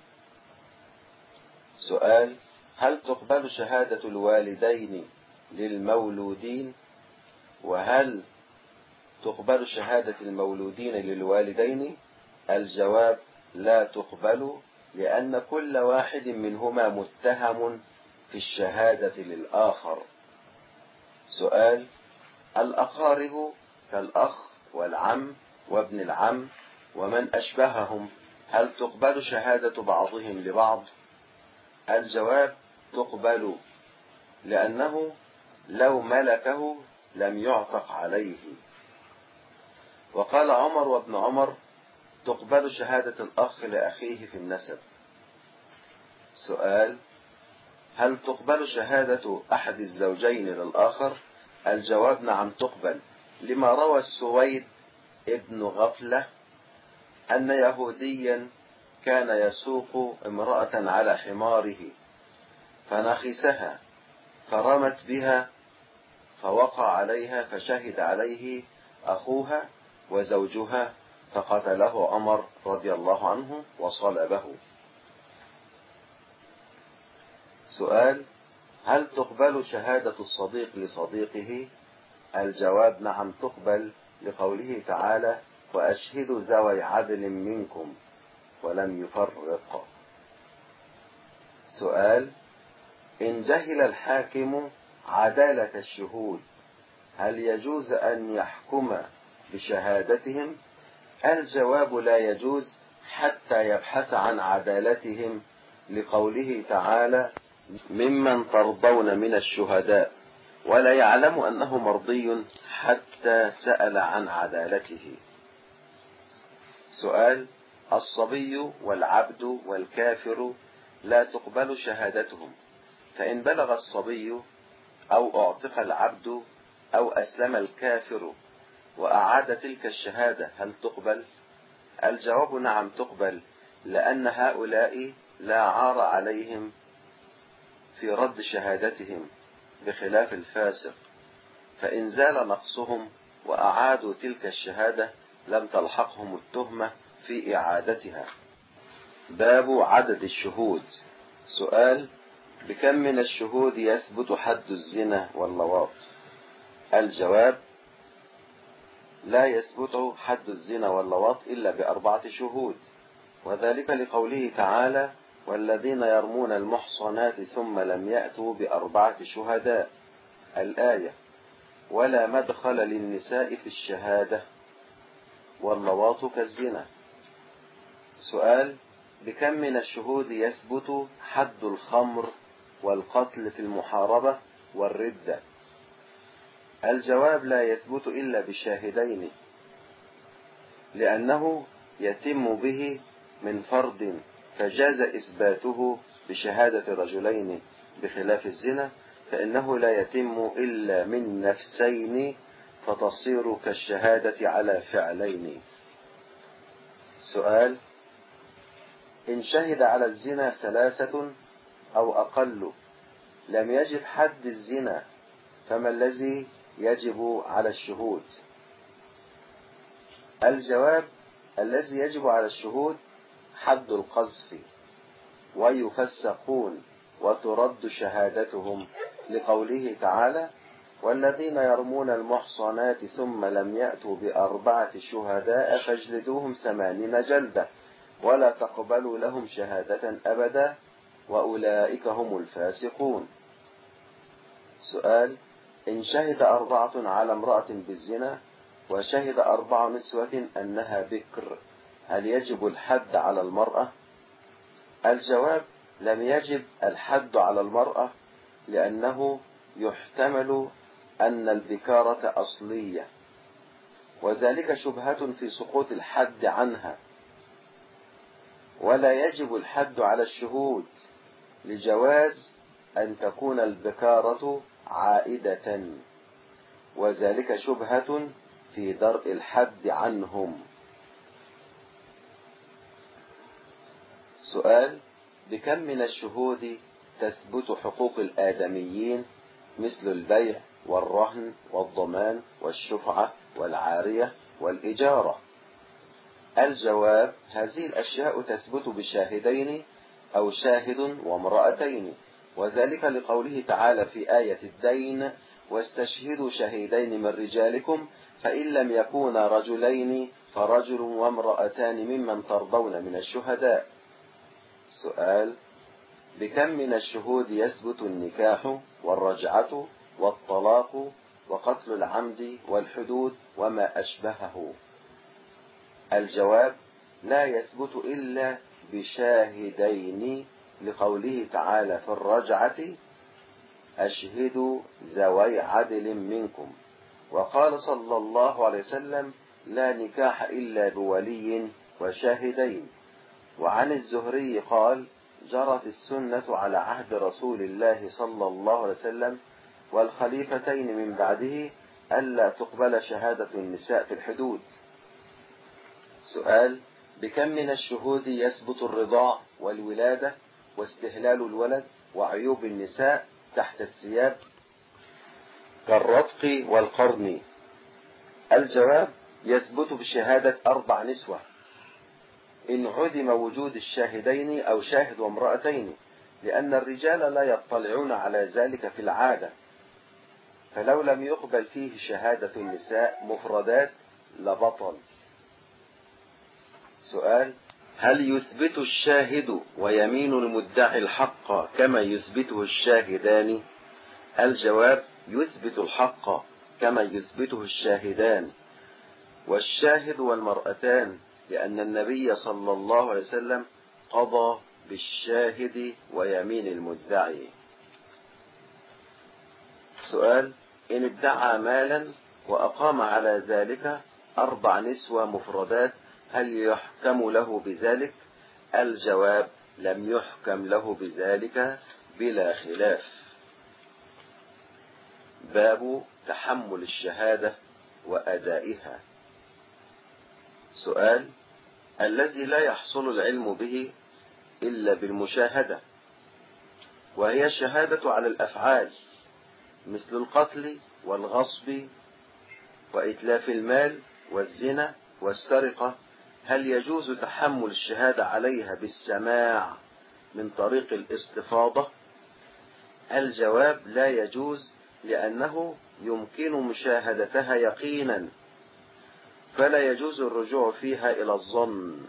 سؤال: هل تقبل شهادة الوالدين للمولودين؟ وهل تقبل شهادة المولودين للوالدين؟ الجواب: لا تقبل، لأن كل واحد منهما متهم في الشهادة للآخر. سؤال: الأقارب كالأخ والعم وابن العم ومن أشبههم هل تقبل شهادة بعضهم لبعض؟ الجواب: تقبل، لأنه لو ملكه لم يعتق عليه. وقال عمر وابن عمر: تقبل شهادة الأخ لأخيه في النسب. سؤال: هل تقبل شهادة أحد الزوجين للآخر؟ الجواب: نعم تقبل، لما روى السويد ابن غفلة أن يهوديا كان يسوق امرأة على حماره فنخسها فرمت بها فوقع عليها، فشهد عليه أخوها وزوجها فقتله عمر رضي الله عنه وصلبه. سؤال: هل تقبل شهادة الصديق لصديقه؟ الجواب: نعم تقبل، لقوله تعالى: وأشهدوا ذوي عدل منكم، ولم يفرق. سؤال: إن جهل الحاكم عدالة الشهود هل يجوز أن يحكم بشهادتهم؟ الجواب: لا يجوز حتى يبحث عن عدالتهم، لقوله تعالى: ممن ترضون من الشهداء، ولا يعلم أنه مرضي حتى سأل عن عدالته. سؤال: الصبي والعبد والكافر لا تقبل شهادتهم، فإن بلغ الصبي أو أعتق العبد أو أسلم الكافر وأعاد تلك الشهادة هل تقبل؟ الجواب: نعم تقبل، لأن هؤلاء لا عار عليهم في رد شهادتهم بخلاف الفاسق، فإن زال نقصهم وأعادوا تلك الشهادة لم تلحقهم التهمة في إعادتها. باب عدد الشهود. سؤال: بكم من الشهود يثبت حد الزنا واللواط؟ الجواب: لا يثبت حد الزنا واللواط إلا ب4 شهود، وذلك لقوله تعالى: والذين يرمون المحصنات ثم لم يأتوا ب4 شهداء، الآية. ولا مدخل للنساء في الشهادة، واللواط كالزنا. سؤال: بكم من الشهود يثبت حد الخمر والقتل في المحاربة والردة؟ الجواب: لا يثبت إلا بشاهدين، لأنه يتم به من فرد، فجاز إثباته بشهادة رجلين، بخلاف الزنا فإنه لا يتم إلا من نفسين، فتصير كالشهادة على فعلين. سؤال: إن شهد على الزنا 3 أو أقل لم يجب حد الزنا، فما الذي يجب على الشهود؟ الجواب: الذي يجب على الشهود حد القذف، ويفسقون وترد شهادتهم، لقوله تعالى: والذين يرمون المحصنات ثم لم يأتوا ب4 شهداء فاجلدوهم 80 جلدة ولا تقبلوا لهم شهادة أبدا وأولئك هم الفاسقون. سؤال: إن شهد 4 على امرأة بالزنا وشهد 4 نسوة أنها بكر، هل يجب الحد على المرأة؟ الجواب: لم يجب الحد على المرأة، لأنه يحتمل أن البكارة أصلية، وذلك شبهة في سقوط الحد عنها. ولا يجب الحد على الشهود لجواز أن تكون البكارة عائدة، وذلك شبهة في درء الحد عنهم. سؤال: بكم من الشهود تثبت حقوق الآدميين مثل البيع والرهن والضمان والشفعة والعارية والإجارة؟ الجواب: هذه الأشياء تثبت بشاهدين أو شاهد وامرأتين، وذلك لقوله تعالى في آية الدين: واستشهدوا شهيدين من رجالكم فإن لم يكونا رجلين فرجل وامرأتان ممن ترضون من الشهداء. سؤال: بكم من الشهود يثبت النكاح والرجعة والطلاق وقتل العمد والحدود وما أشبهه؟ الجواب: لا يثبت إلا بشاهدين، لقوله تعالى في الرجعة: أشهدوا ذوي عدل منكم، وقال صلى الله عليه وسلم: لا نكاح إلا بولي وشاهدين. وعن الزهري قال: جرت السنة على عهد رسول الله صلى الله عليه وسلم والخليفتين من بعده ألا تقبل شهادة النساء في الحدود. سؤال: بكم من الشهود يثبت الرضاع والولادة واستهلال الولد وعيوب النساء تحت الثياب كالرتق والقرن؟ الجواب: يثبت بشهادة 4 نسوة إن عدم وجود الشاهدين أو شاهد وامرأتين، لأن الرجال لا يطلعون على ذلك في العادة، فلو لم يقبل فيه شهادة النساء مفردات لبطل. سؤال: هل يثبت الشاهد ويمين المدعي الحق كما يثبته الشاهدان؟ الجواب: يثبت الحق كما يثبته الشاهدان والشاهد والمرأتان، لأن النبي صلى الله عليه وسلم قضى بالشاهد ويمين المدعي. سؤال: إن ادعى مالا وأقام على ذلك 4 نسوة مفردات هل يحكم له بذلك؟ الجواب: لم يحكم له بذلك بلا خلاف. باب تحمل الشهادة وأدائها. سؤال: الذي لا يحصل العلم به إلا بالمشاهدة، وهي الشهادة على الأفعال مثل القتل والغصب وإتلاف المال والزنا والسرقة، هل يجوز تحمل الشهادة عليها بالسماع من طريق الاستفاضة؟ الجواب: لا يجوز، لأنه يمكن مشاهدتها يقينا، فلا يجوز الرجوع فيها إلى الظن.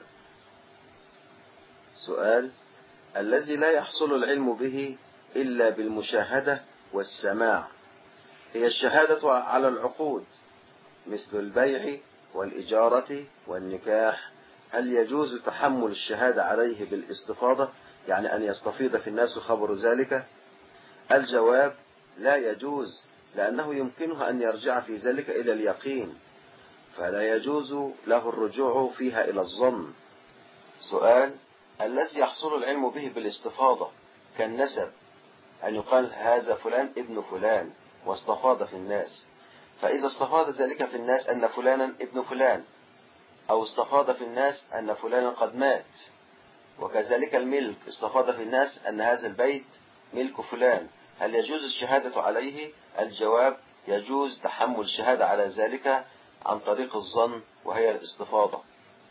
سؤال: الذي لا يحصل العلم به إلا بالمشاهدة والسماع هي الشهادة على العقود مثل البيع والإجارة والنكاح، هل يجوز تحمل الشهادة عليه بالاستفاضة، يعني أن يستفيض في الناس خبر ذلك؟ الجواب: لا يجوز، لأنه يمكنه أن يرجع في ذلك إلى اليقين، فلا يجوز له الرجوع فيها إلى الظن. سؤال: الذي يحصل العلم به بالاستفاضة كالنسب، أن يقال هذا فلان ابن فلان واستفاض في الناس، فإذا استفاض ذلك في الناس أن فلانا ابن فلان، أو استفاض في الناس أن فلانا قد مات، وكذلك الملك استفاض في الناس أن هذا البيت ملك فلان، هل يجوز الشهادة عليه؟ الجواب: يجوز تحمل الشهادة على ذلك عن طريق الظن وهي الاستفاضة.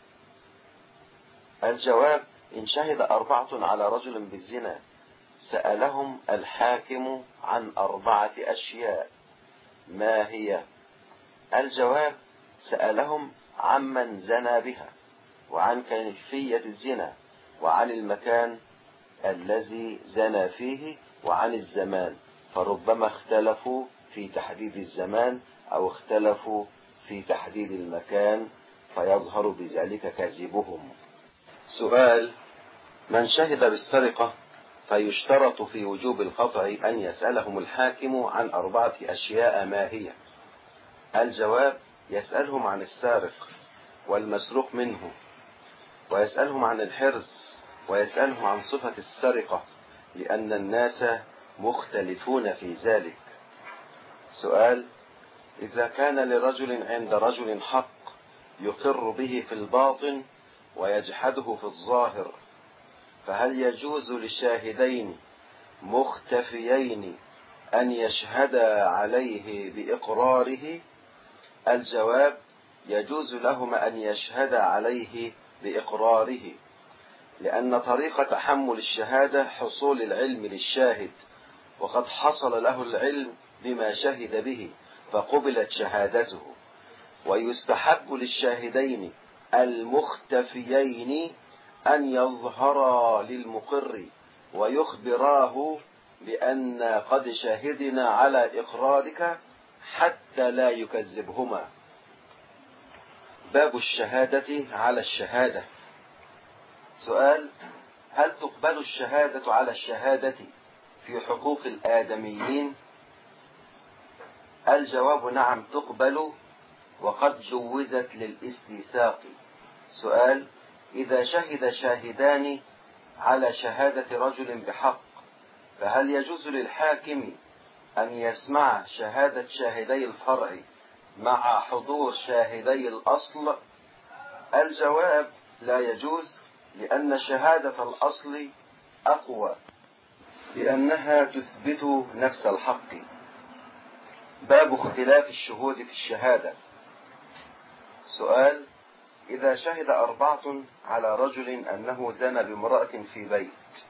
الجواب: إن شهد 4 على رجل بالزنا سألهم الحاكم عن 4 أشياء، ما هي؟ الجواب: سألهم عمن زنى بها، وعن كيفية الزنا، وعن المكان الذي زنى فيه، وعن الزمان، فربما اختلفوا في تحديد الزمان أو اختلفوا في تحديد المكان فيظهر بذلك كذبهم. سؤال: من شهد بالسرقة فيشترط في وجوب القطع أن يسألهم الحاكم عن 4 أشياء، ما هي؟ الجواب: يسألهم عن السارق والمسروق منه، ويسألهم عن الحرز، ويسألهم عن صفة السرقة، لأن الناس مختلفون في ذلك. سؤال: إذا كان لرجل عند رجل حق يقر به في الباطن ويجحده في الظاهر، فهل يجوز للشاهدين مختفيين أن يشهدا عليه بإقراره؟ الجواب: يجوز لهما أن يشهدا عليه بإقراره، لأن طريق تحمل الشهادة حصول العلم للشاهد، وقد حصل له العلم بما شهد به فقبلت شهادته. ويستحب للشاهدين المختفيين أن يظهرا للمقر ويخبراه بأن قد شهدنا على إقرارك حتى لا يكذبهما. باب الشهادة على الشهادة. سؤال: هل تقبل الشهادة على الشهادة في حقوق الآدميين؟ الجواب: نعم تقبل، وقد جوزت للاستيثاق. سؤال: إذا شهد شاهدان على شهادة رجل بحق، فهل يجوز للحاكم أن يسمع شهادة شاهدي الفرع مع حضور شاهدي الأصل؟ الجواب: لا يجوز، لأن شهادة الأصل أقوى، لأنها تثبت نفس الحق. باب اختلاف الشهود في الشهادة. سؤال: إذا شهد 4 على رجل أنه زنى بامرأة في بيت،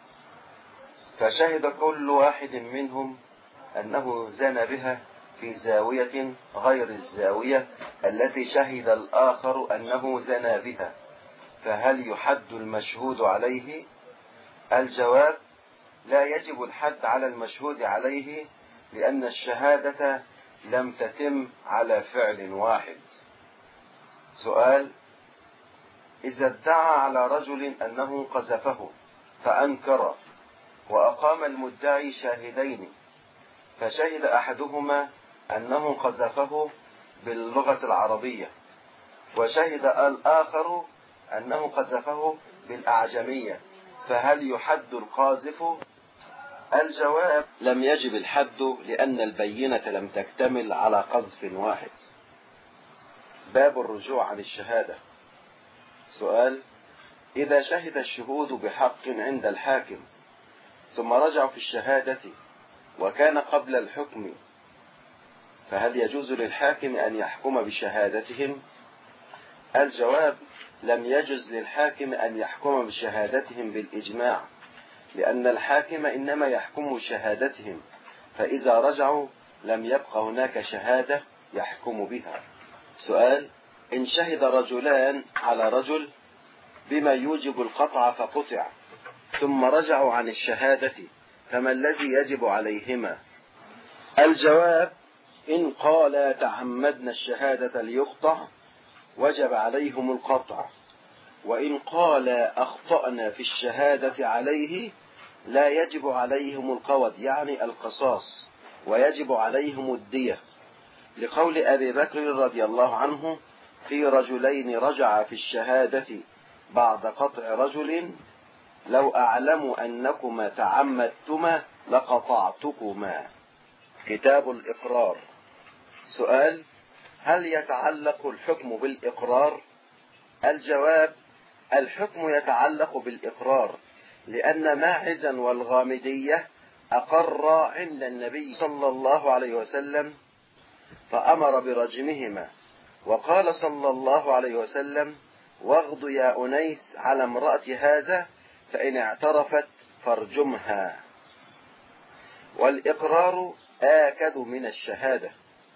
فشهد كل واحد منهم أنه زنى بها في زاوية غير الزاوية التي شهد الآخر أنه زنى بها، فهل يحد المشهود عليه؟ الجواب: لا يجب الحد على المشهود عليه، لأن الشهادة لم تتم على فعل واحد. سؤال: إذا ادعى على رجل أنه قذفه فأنكر، وأقام المدعي شاهدين، فشهد أحدهما أنه قذفه باللغة العربية، وشهد الآخر أنه قذفه بالأعجمية، فهل يحد القاذف؟ الجواب: لم يجب الحد، لأن البينة لم تكتمل على قذف واحد. باب الرجوع عن الشهادة. سؤال: إذا شهد الشهود بحق عند الحاكم ثم رجعوا في الشهادة وكان قبل الحكم، فهل يجوز للحاكم أن يحكم بشهادتهم؟ الجواب: لم يجوز للحاكم أن يحكم بشهادتهم بالإجماع، لأن الحاكم إنما يحكم بشهادتهم، فإذا رجعوا لم يبق هناك شهادة يحكم بها. سؤال: إن شهد رجلان على رجل بما يوجب القطع فقطع، ثم رجعوا عن الشهادة، فما الذي يجب عليهما؟ الجواب: إن قالا تعمدنا الشهادة ليقطع وجب عليهم القطع، وإن قالا أخطأنا في الشهادة عليه لا يجب عليهم القود، يعني القصاص، ويجب عليهم الدية، لقول أبي بكر رضي الله عنه في رجلين رجع في الشهادة بعد قطع رجل: لو أعلم أنكما تعمدتما لقطعتكما. كتاب الإقرار. سؤال: هل يتعلق الحكم بالإقرار؟ الجواب: الحكم يتعلق بالإقرار، لأن ماعزا والغامدية أقر عند النبي صلى الله عليه وسلم فأمر برجمهما، وقال صلى الله عليه وسلم: واغض يا أنيس على امرأة هذا فإن اعترفت فارجمها. والإقرار آكد من الشهادة.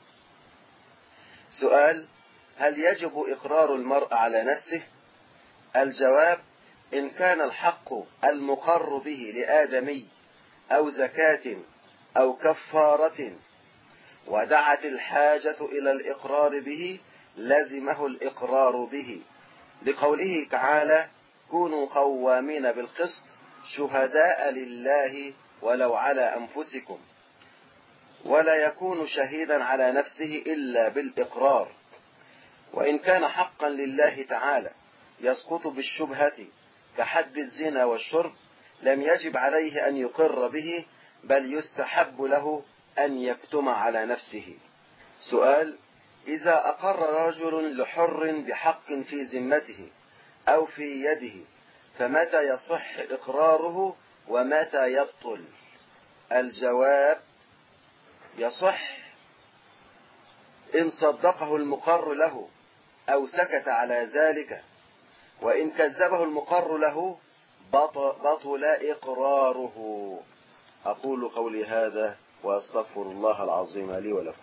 سؤال: هل يجب إقرار المرء على نفسه؟ الجواب: إن كان الحق المقر به لآدمي أو زكاة أو كفارة ودعت الحاجة إلى الإقرار به لزمه الإقرار به، لقوله تعالى: كونوا قوامين بالقسط شهداء لله ولو على أنفسكم، ولا يكون شهيدا على نفسه إلا بالإقرار. وإن كان حقا لله تعالى يسقط بالشبهة كحد الزنا والشرب لم يجب عليه أن يقر به، بل يستحب له أن يكتم على نفسه. سؤال: إذا أقر رجل لحر بحق في ذمته أو في يده فمتى يصح إقراره ومتى يبطل؟ الجواب: يصح إن صدقه المقر له أو سكت على ذلك، وإن كذبه المقر له بطل إقراره. أقول قولي هذا وأستغفر الله العظيم لي ولكم.